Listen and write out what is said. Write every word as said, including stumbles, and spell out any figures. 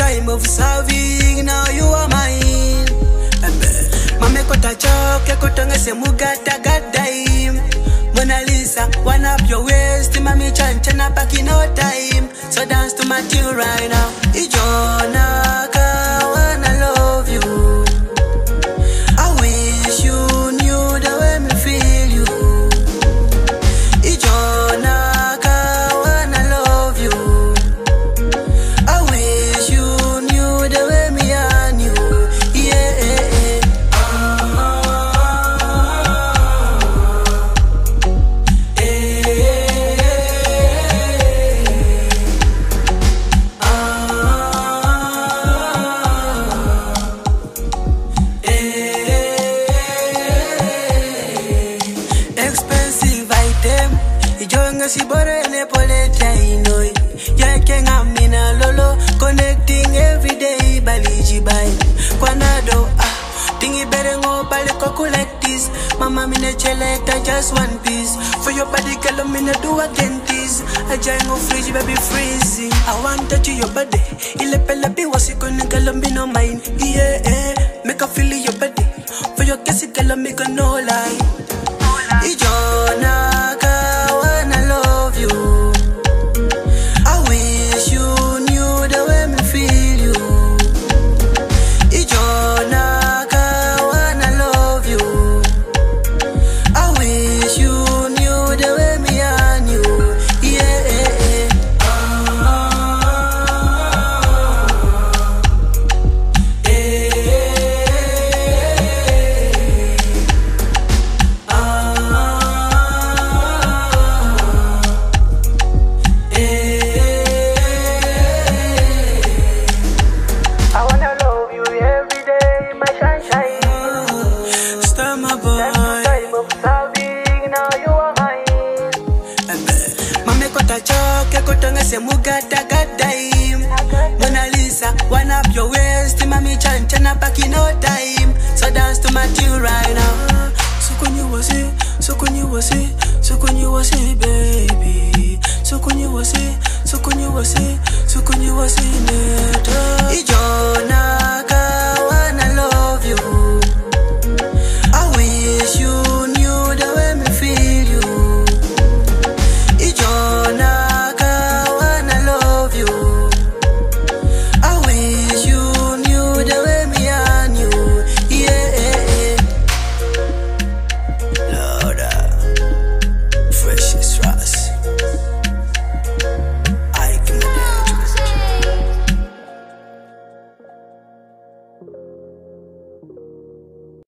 time of serving, now you are mine. Mame kota choke, kota ngese mugata gadaim. Mona Lisa, one up your waist, mami chanchana back in no time. So dance to my tune right now. Ijona ka wanna love you. I wish you knew the way me feel you. Ijona ka wanna love you. I wish you knew the way me and you. Yeah. Si bore ne poleta inoi ya kenga mina lolo connecting every day baliji bai kwanado ah tingi bere ngo bale koku like this mama mine cheleta just one piece for your body girl mine do again this I jango fridge baby freezing I want to touch your body ile pele bi wasiko ni girl me no mind yeah eh make a feel your body for your kiss girl me go no lie Ijona you. I wish you knew the way me feel you. Ijona ka wanna love you. I wish you knew the way me and you. Yeah. Mugata gadaim. Mona Lisa, one up your waist, mami chanchana back in no time. So dance to my tune right.